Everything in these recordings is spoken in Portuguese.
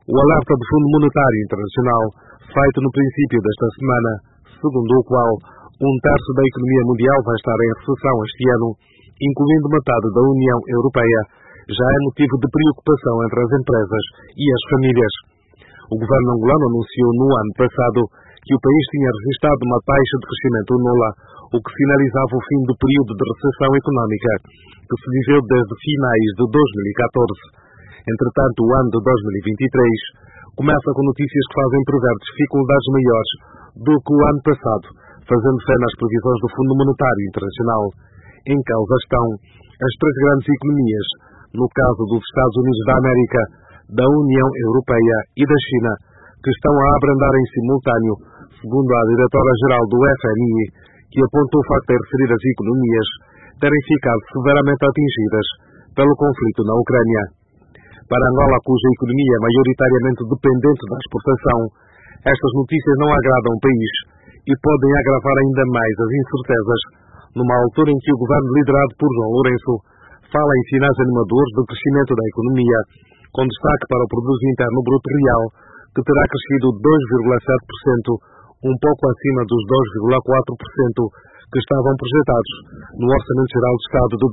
O alerta do Fundo Monetário Internacional, feito no princípio desta semana, segundo o qual um terço da economia mundial vai estar em recessão este ano, incluindo metade da União Europeia, já é motivo de preocupação entre as empresas e as famílias. O governo angolano anunciou no ano passado que o país tinha registrado uma taxa de crescimento nula, o que sinalizava o fim do período de recessão económica que se viveu desde finais de 2014. Entretanto, o ano de 2023 começa com notícias que fazem prever dificuldades maiores do que o ano passado, fazendo fé nas previsões do Fundo Monetário Internacional. Em causa estão as três grandes economias, no caso dos Estados Unidos da América, da União Europeia e da China, que estão a abrandar em simultâneo, segundo a diretora-geral do FMI, que apontou o facto de referidas economias terem ficado severamente atingidas pelo conflito na Ucrânia. Para Angola, cuja economia é maioritariamente dependente da exportação, estas notícias não agradam o país e podem agravar ainda mais as incertezas, numa altura em que o governo liderado por João Lourenço fala em sinais animadores do crescimento da economia, com destaque para o produto interno bruto real, que terá crescido 2,7%, um pouco acima dos 2,4% que estavam projetados no Orçamento Geral do Estado de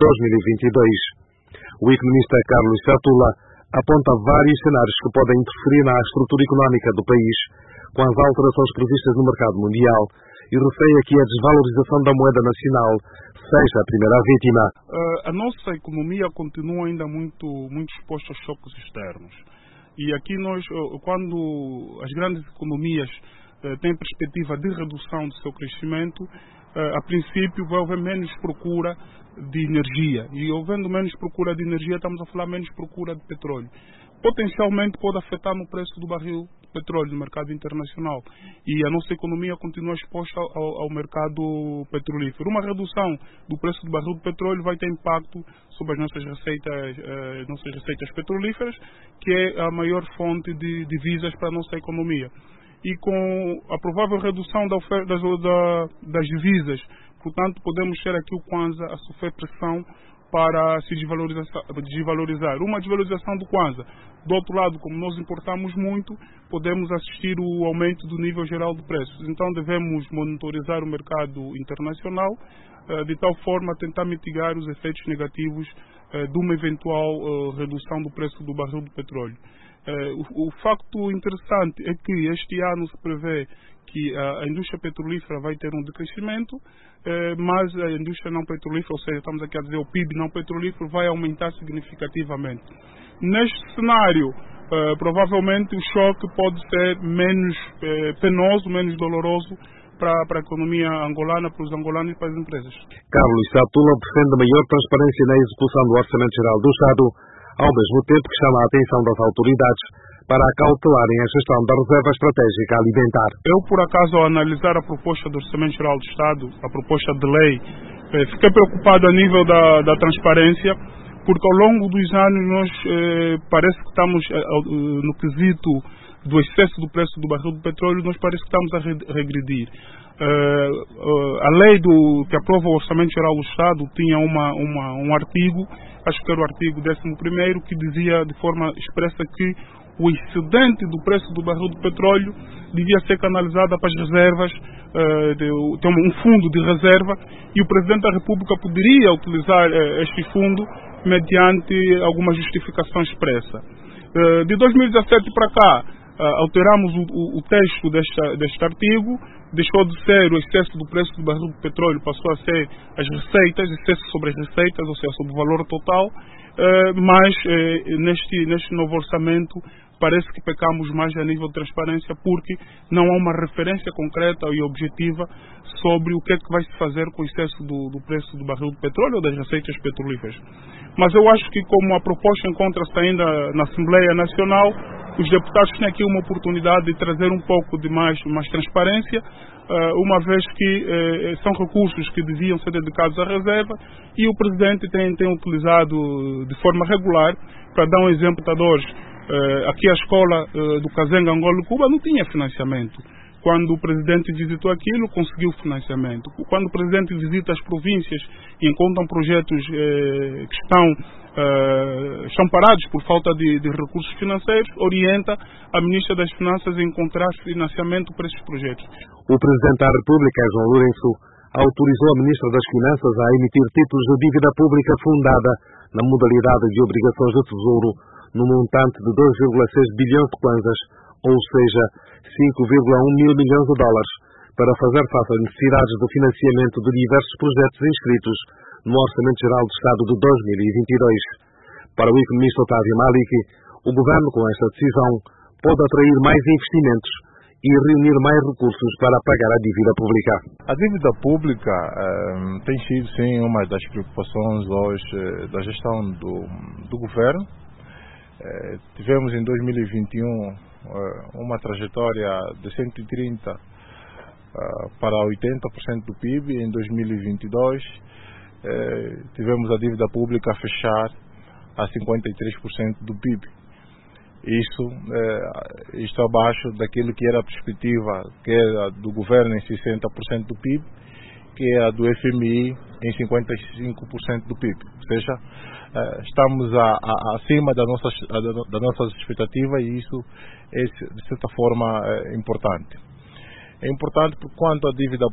2022. O economista Carlos Sertula aponta vários cenários que podem interferir na estrutura económica do país, com as alterações previstas no mercado mundial, e receia que a desvalorização da moeda nacional seja a primeira vítima. A nossa economia continua ainda muito exposta aos choques externos. E aqui nós, quando as grandes economias têm perspectiva de redução do seu crescimento, a princípio vai haver menos procura de energia. E havendo menos procura de energia, estamos a falar menos procura de petróleo. Potencialmente pode afetar no preço do barril de petróleo no mercado internacional. E a nossa economia continua exposta ao mercado petrolífero. Uma redução do preço do barril de petróleo vai ter impacto sobre as nossas receitas petrolíferas, que é a maior fonte de divisas para a nossa economia. E com a provável redução da oferta das divisas, portanto, podemos ter aqui o Kwanza a sofrer pressão para se desvalorizar. Uma desvalorização do Kwanza. Do outro lado, como nós importamos muito, podemos assistir o aumento do nível geral de preços. Então, devemos monitorizar o mercado internacional de tal forma a tentar mitigar os efeitos negativos de uma eventual redução do preço do barril de petróleo. O facto interessante é que este ano se prevê que a indústria petrolífera vai ter um decrescimento, mas a indústria não petrolífera, ou seja, estamos aqui a dizer o PIB não petrolífero, vai aumentar significativamente. Neste cenário, provavelmente o choque pode ser menos penoso, menos doloroso para a economia angolana, para os angolanos e para as empresas. Carlos Sertula defende maior transparência na execução do Orçamento Geral do Estado, ao mesmo tempo que chama a atenção das autoridades para acautelarem a gestão da reserva estratégica alimentar. Eu, por acaso, ao analisar a proposta do Orçamento Geral do Estado, a proposta de lei, fiquei preocupado a nível da transparência, porque ao longo dos anos nós parece que estamos no quesito do excesso do preço do barril de petróleo, nós parece que estamos a regredir. A lei que aprova o Orçamento Geral do Estado tinha um artigo, acho que era o artigo 11º, que dizia de forma expressa que o excedente do preço do barril de petróleo devia ser canalizado para as reservas, tem um fundo de reserva, e o Presidente da República poderia utilizar este fundo mediante alguma justificação expressa. De 2017 para cá, alteramos o texto deste artigo, deixou de ser o excesso do preço do barril de petróleo, passou a ser as receitas, excesso sobre as receitas, ou seja, sobre o valor total, mas neste novo orçamento parece que pecamos mais a nível de transparência, porque não há uma referência concreta e objetiva sobre o que é que vai se fazer com o excesso do preço do barril de petróleo ou das receitas petrolíferas. Mas eu acho que, como a proposta encontra-se ainda na Assembleia Nacional, os deputados têm aqui uma oportunidade de trazer um pouco de mais transparência, uma vez que são recursos que deviam ser dedicados à reserva, e o Presidente tem utilizado de forma regular. Para dar um exemplo, aqui a escola do Kazenga, Angola e Cuba, não tinha financiamento. Quando o Presidente visitou aquilo, conseguiu financiamento. Quando o Presidente visita as províncias e encontram projetos que estão parados por falta de recursos financeiros, orienta a Ministra das Finanças a encontrar financiamento para esses projetos. O Presidente da República, João Lourenço, autorizou a Ministra das Finanças a emitir títulos de dívida pública fundada na modalidade de obrigações de tesouro no montante de 2,6 bilhões de kwanzas, ou seja, 5,1 mil milhões de dólares, para fazer face às necessidades de financiamento de diversos projetos inscritos no Orçamento Geral do Estado de 2022. Para o economista Otávio Maliki, o Governo, com esta decisão, pode atrair mais investimentos e reunir mais recursos para pagar a dívida pública. A dívida pública tem sido, sim, uma das preocupações hoje da gestão do Governo. Tivemos em 2021 uma trajetória de 130 para 80% do PIB. Em 2022 tivemos a dívida pública a fechar a 53% do PIB. Isto abaixo daquilo que era a perspectiva, que era do governo em 60% do PIB, que é a do FMI em 55% do PIB. Ou seja, estamos acima da nossa expectativa, e isso é, de certa forma, importante. É importante porque quando a dívida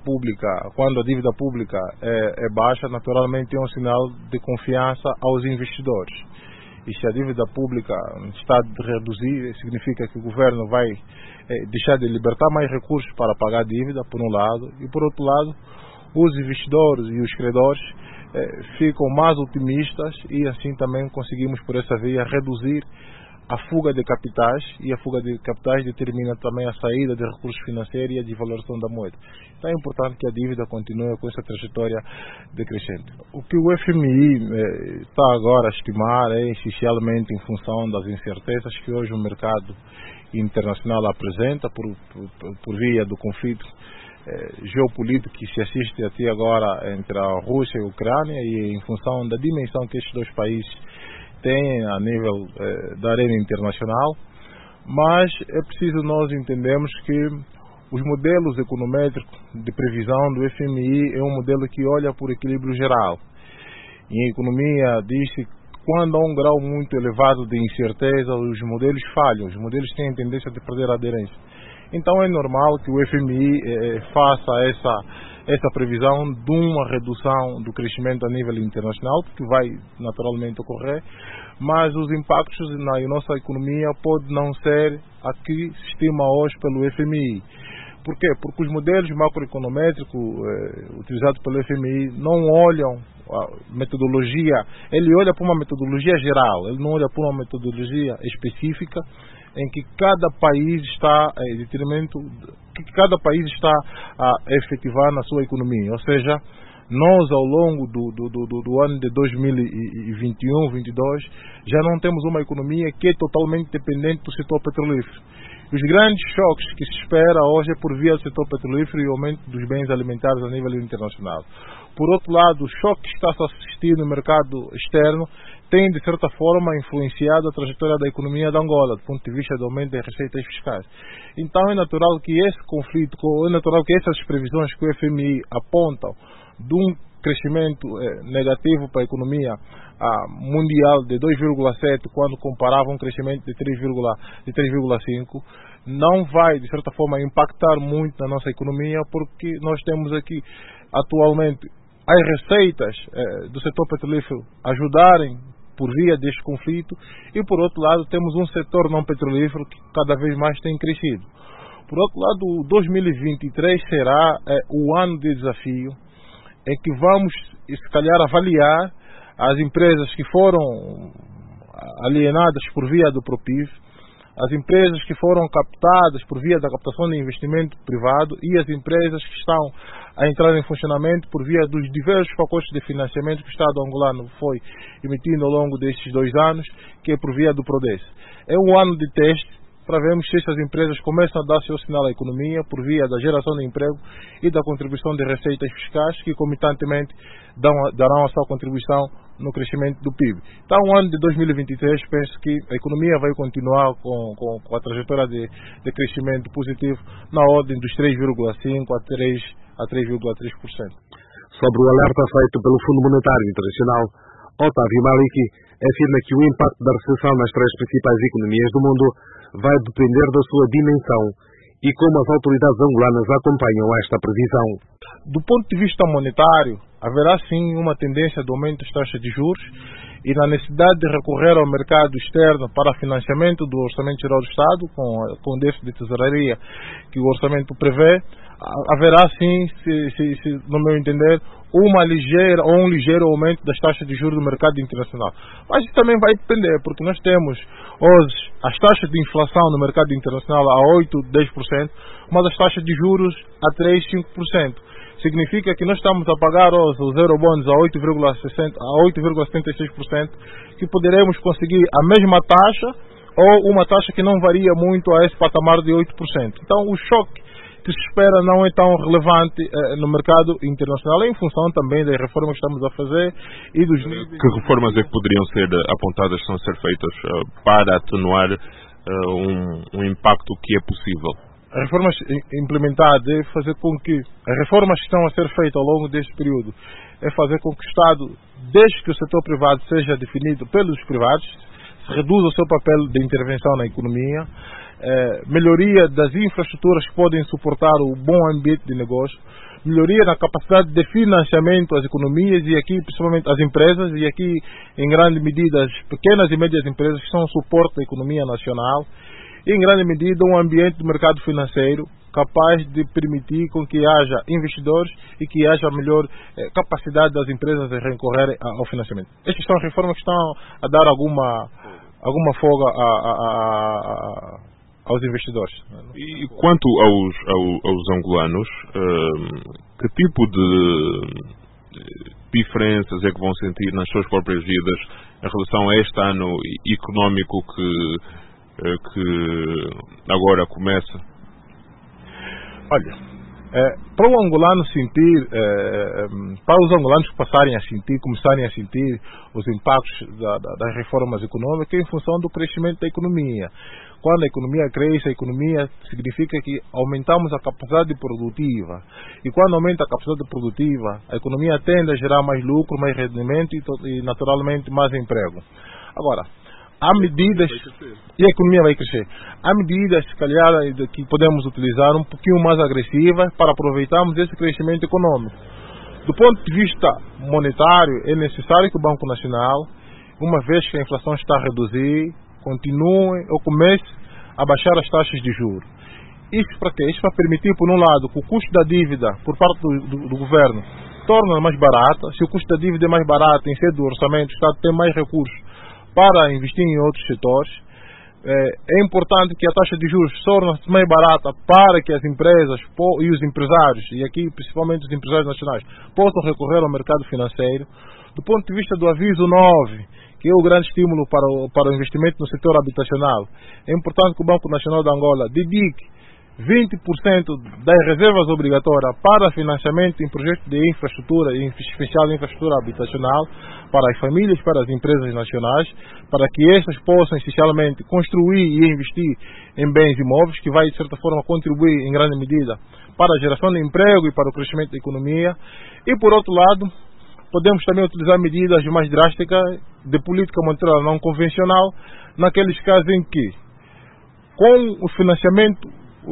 pública é baixa, naturalmente é um sinal de confiança aos investidores. E se a dívida pública está a reduzir, significa que o governo vai deixar de libertar mais recursos para pagar a dívida, por um lado, e por outro lado, os investidores e os credores ficam mais otimistas, e assim também conseguimos, por essa via, reduzir a fuga de capitais, e a fuga de capitais determina também a saída de recursos financeiros e a devalorização da moeda. Então é importante que a dívida continue com essa trajetória decrescente. O que o FMI está agora a estimar é essencialmente em função das incertezas que hoje o mercado internacional apresenta por via do conflito geopolítico que se assiste até agora entre a Rússia e a Ucrânia, e em função da dimensão que estes dois países têm a nível da arena internacional. Mas é preciso nós entendermos que os modelos econométricos de previsão do FMI é um modelo que olha por equilíbrio geral. Em economia diz-se que quando há um grau muito elevado de incerteza, os modelos falham, os modelos têm a tendência de perder a aderência. Então é normal que o FMI faça essa previsão de uma redução do crescimento a nível internacional, que vai naturalmente ocorrer, mas os impactos na nossa economia podem não ser a que se estima hoje pelo FMI. Por quê? Porque os modelos macroeconométricos utilizados pelo FMI não olham a metodologia, ele olha para uma metodologia geral, ele não olha para uma metodologia específica em que cada país está a efetivar na sua economia. Ou seja, nós ao longo do ano de 2021-22 já não temos uma economia que é totalmente dependente do setor petrolífero. Os grandes choques que se espera hoje é por via do setor petrolífero e o aumento dos bens alimentares a nível internacional. Por outro lado, o choque que está a se assistir no mercado externo tem, de certa forma, influenciado a trajetória da economia de Angola, do ponto de vista do aumento das receitas fiscais. Então é natural que esse conflito, é natural que essas previsões que o FMI apontam de um crescimento negativo para a economia mundial de 2,7, quando comparava um crescimento de 3,5, não vai, de certa forma, impactar muito na nossa economia, porque nós temos aqui, atualmente, as receitas do setor petrolífero ajudarem por via deste conflito, e, por outro lado, temos um setor não petrolífero que cada vez mais tem crescido. Por outro lado, 2023 será o ano de desafio, em que vamos, se calhar, avaliar as empresas que foram alienadas por via do PROPIV, as empresas que foram captadas por via da captação de investimento privado e as empresas que estão a entrar em funcionamento por via dos diversos pacotes de financiamento que o Estado angolano foi emitindo ao longo destes 2 anos, que é por via do PRODES. É um ano de teste para vermos se essas empresas começam a dar seu sinal à economia por via da geração de emprego e da contribuição de receitas fiscais, que concomitantemente darão a sua contribuição no crescimento do PIB. Então, o ano de 2023, penso que a economia vai continuar com a trajetória de crescimento positivo na ordem dos 3,5% a 3,3%. Sobre o alerta feito pelo Fundo Monetário Internacional, Otávio Maliki afirma que o impacto da recessão nas três principais economias do mundo vai depender da sua dimensão e como as autoridades angolanas acompanham esta previsão. Do ponto de vista monetário, haverá sim uma tendência de aumento das taxas de juros e na necessidade de recorrer ao mercado externo para financiamento do Orçamento Geral do Estado, com o déficit de tesouraria que o Orçamento prevê, haverá sim, no meu entender, um ligeiro aumento das taxas de juros do mercado internacional. Mas isso também vai depender, porque nós temos hoje as taxas de inflação no mercado internacional a 8, 10%, mas as taxas de juros a 3, 5%. Significa que nós estamos a pagar os eurobonds a 8,76%, que poderemos conseguir a mesma taxa ou uma taxa que não varia muito a esse patamar de 8%. Então o choque que se espera não é tão relevante no mercado internacional, em função também das reformas que estamos a fazer e dos níveis... Que reformas é que poderiam ser apontadas, estão a ser feitas para atenuar um impacto que é possível? As reformas implementadas é fazer com que as reformas que estão a ser feitas ao longo deste período é fazer com que o Estado, desde que o setor privado seja definido pelos privados, se reduza o seu papel de intervenção na economia, melhoria das infraestruturas que podem suportar o bom ambiente de negócio, melhoria na capacidade de financiamento às economias e aqui principalmente às empresas e aqui em grande medida as pequenas e médias empresas que são o suporte da economia nacional e em grande medida um ambiente do mercado financeiro capaz de permitir com que haja investidores e que haja melhor capacidade das empresas de recorrerem ao financiamento. Estas são reformas que estão a dar alguma folga aos investidores. E quanto aos angolanos, que tipo de diferenças é que vão sentir nas suas próprias vidas em relação a este ano económico que agora começa? Olha, para o angolano sentir, para os angolanos começarem a sentir os impactos das reformas econômicas em função do crescimento da economia. Quando a economia cresce, a economia significa que aumentamos a capacidade produtiva. E quando aumenta a capacidade produtiva, a economia tende a gerar mais lucro, mais rendimento e naturalmente mais emprego. Agora, há medidas, e a economia vai crescer, há medidas, se calhar, que podemos utilizar um pouquinho mais agressivas para aproveitarmos esse crescimento econômico. Do ponto de vista monetário, é necessário que o Banco Nacional, uma vez que a inflação está a reduzir, continue ou comece a baixar as taxas de juros. Isso para quê? Isso para permitir, por um lado, que o custo da dívida por parte do governo torne mais barata. Se o custo da dívida é mais barato, em sede do orçamento, o Estado tem mais recursos para investir em outros setores. É importante que a taxa de juros se torne mais barata para que as empresas e os empresários, e aqui principalmente os empresários nacionais, possam recorrer ao mercado financeiro. Do ponto de vista do aviso 9, que é o grande estímulo para o investimento no setor habitacional, é importante que o Banco Nacional de Angola dedique 20% das reservas obrigatórias para financiamento em projetos de infraestrutura, em especial infraestrutura habitacional, para as famílias, para as empresas nacionais, para que estas possam essencialmente construir e investir em bens imóveis, que vai de certa forma contribuir em grande medida para a geração de emprego e para o crescimento da economia. E por outro lado, podemos também utilizar medidas mais drásticas de política monetária não convencional, naqueles casos em que, com o financiamento,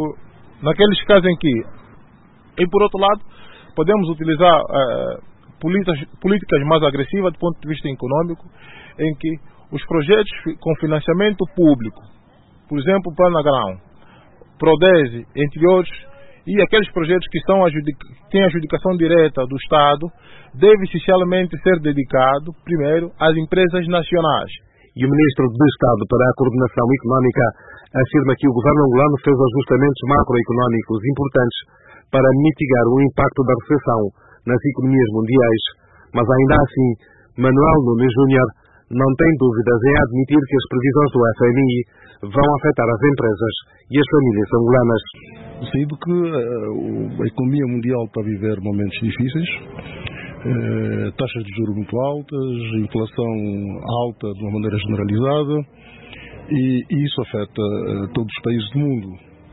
e por outro lado, podemos utilizar políticas mais agressivas do ponto de vista econômico, em que os projetos com financiamento público, por exemplo, Plano Agrão, Prodese, entre outros, e aqueles projetos que têm adjudicação direta do Estado, deve essencialmente ser dedicado, primeiro, às empresas nacionais. E o Ministro do Estado para a Coordenação Económica afirma que o governo angolano fez ajustamentos macroeconómicos importantes para mitigar o impacto da recessão nas economias mundiais. Mas ainda assim, Manuel Nunes Júnior não tem dúvidas em admitir que as previsões do FMI vão afetar as empresas e as famílias angolanas. Saído que a economia mundial está a viver momentos difíceis, taxas de juros muito altas, inflação alta de uma maneira generalizada, e isso afeta todos os países do mundo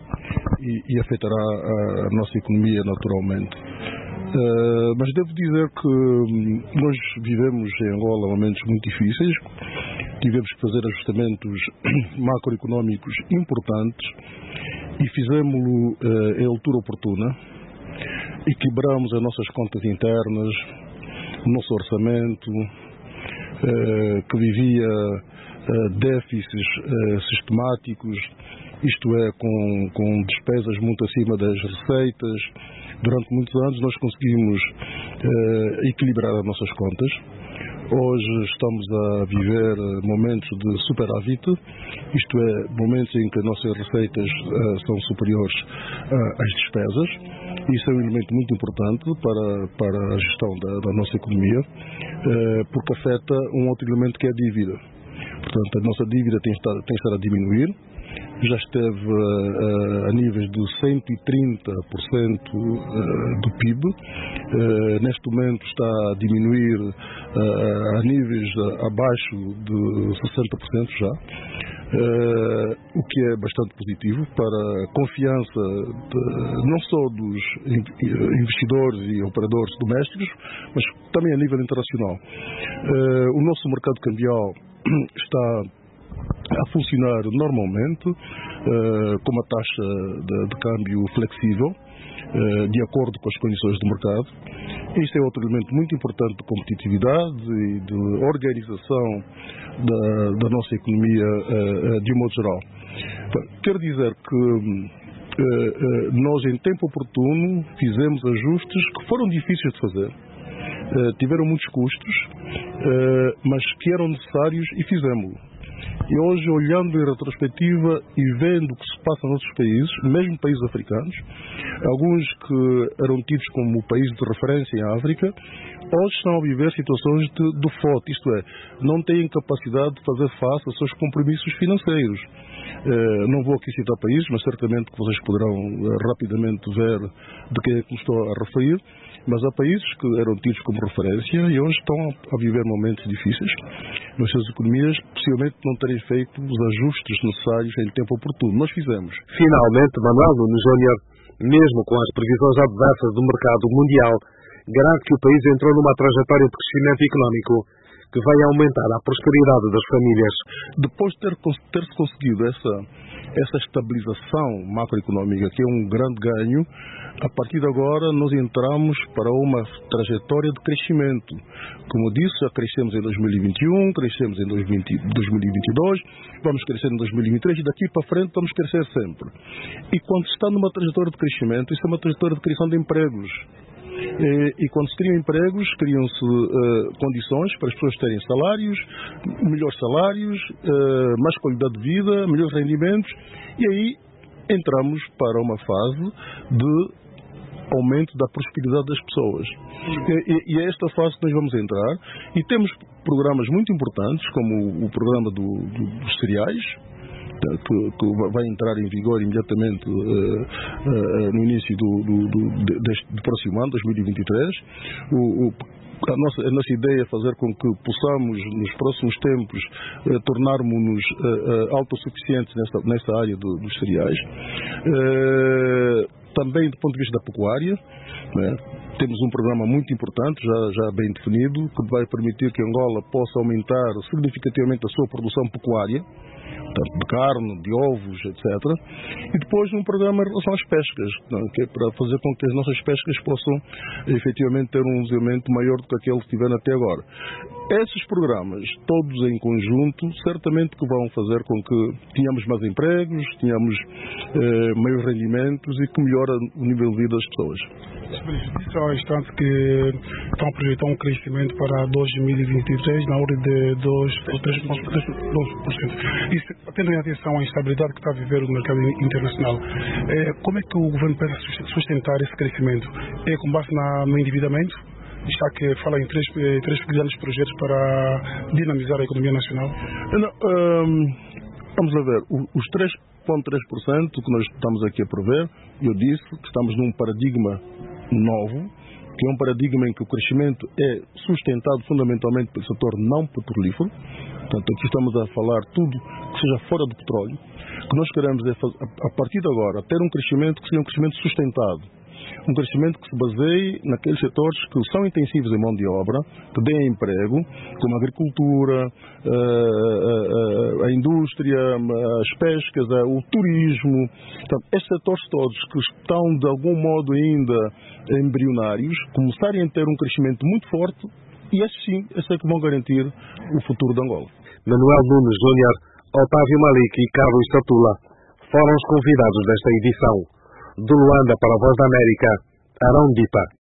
e afetará a nossa economia naturalmente. Mas devo dizer que nós vivemos em Angola momentos muito difíceis, tivemos que fazer ajustamentos macroeconómicos importantes e fizemos-lo em altura oportuna. Equilibramos as nossas contas internas, o nosso orçamento, que vivia déficits sistemáticos, isto é, com despesas muito acima das receitas. Durante muitos anos nós conseguimos equilibrar as nossas contas. Hoje estamos a viver momentos de superávit, isto é, momentos em que as nossas receitas são superiores às despesas. Isso é um elemento muito importante para a gestão da nossa economia, porque afeta um outro elemento que é a dívida. Portanto, a nossa dívida tem estado a diminuir, já esteve a níveis de 130% do PIB, neste momento está a diminuir a níveis abaixo de 60% já. O que é bastante positivo para a confiança não só dos investidores e operadores domésticos, mas também a nível internacional. O nosso mercado cambial está a funcionar normalmente, com uma taxa de câmbio flexível, de acordo com as condições do mercado. Este é outro elemento muito importante de competitividade e de organização da nossa economia de um modo geral. Quero dizer que nós, em tempo oportuno, fizemos ajustes que foram difíceis de fazer, tiveram muitos custos, mas que eram necessários e fizemos-lo. E hoje, olhando em retrospectiva e vendo o que se passa em outros países, mesmo países africanos, alguns que eram tidos como países de referência em África, hoje estão a viver situações de default, isto é, não têm capacidade de fazer face aos seus compromissos financeiros. Não vou aqui citar países, mas certamente que vocês poderão rapidamente ver de quem é que me estou a referir. Mas há países que eram tidos como referência e hoje estão a viver momentos difíceis nas suas economias, possivelmente não terem feito os ajustes necessários em tempo oportuno. Nós fizemos. Finalmente, Manuel Nunes Júnior, mesmo com as previsões adversas do mercado mundial, garante que o país entrou numa trajetória de crescimento económico que vai aumentar a prosperidade das famílias. Depois de ter-se conseguido essa estabilização macroeconómica, que é um grande ganho, a partir de agora nós entramos para uma trajetória de crescimento. Como disse, já crescemos em 2021, crescemos em 2022, vamos crescer em 2023 e daqui para frente vamos crescer sempre. E quando se está numa trajetória de crescimento, isso é uma trajetória de criação de empregos. E quando se criam empregos, criam-se condições para as pessoas terem salários, melhores salários, mais qualidade de vida, melhores rendimentos, e aí entramos para uma fase de aumento da prosperidade das pessoas. E é esta fase que nós vamos entrar, e temos programas muito importantes, como o programa dos cereais, que vai entrar em vigor imediatamente no início do próximo ano, 2023. A nossa ideia é fazer com que possamos, nos próximos tempos, tornarmos-nos autossuficientes nessa área dos cereais. Também do ponto de vista da pecuária, né? Temos um programa muito importante, já bem definido, que vai permitir que Angola possa aumentar significativamente a sua produção pecuária, tanto de carne, de ovos, etc. E depois um programa em relação às pescas, que é para fazer com que as nossas pescas possam efetivamente ter um desenvolvimento maior do que aquele que tiveram até agora. Esses programas, todos em conjunto, certamente que vão fazer com que tenhamos mais empregos, tenhamos maiores rendimentos e que melhora o nível de vida das pessoas. Disse ao instante que estão a projetar um crescimento para 2023 na ordem de 2%. Isso, tendo em atenção a instabilidade que está a viver o mercado internacional, como é que o governo pensa sustentar esse crescimento? É com base no endividamento? Está que fala em três grandes projetos para dinamizar a economia nacional? Vamos a ver, os 3,3% que nós estamos aqui a prever, eu disse que estamos num paradigma novo, que é um paradigma em que o crescimento é sustentado fundamentalmente pelo setor não petrolífero. Portanto, aqui estamos a falar tudo que seja fora do petróleo. O que nós queremos é, a partir de agora, ter um crescimento que seja um crescimento sustentado. Um crescimento que se baseie naqueles setores que são intensivos em mão de obra, que deem emprego, como a agricultura, a indústria, as pescas, o turismo. Então, estes setores todos que estão, de algum modo, ainda embrionários, começarem a ter um crescimento muito forte, e esses sim, esses é que vão garantir o futuro de Angola. Manuel Nunes Júnior, Otávio Malik e Carlos Satula foram os convidados desta edição. De Luanda para a Voz da América, Arão Dita.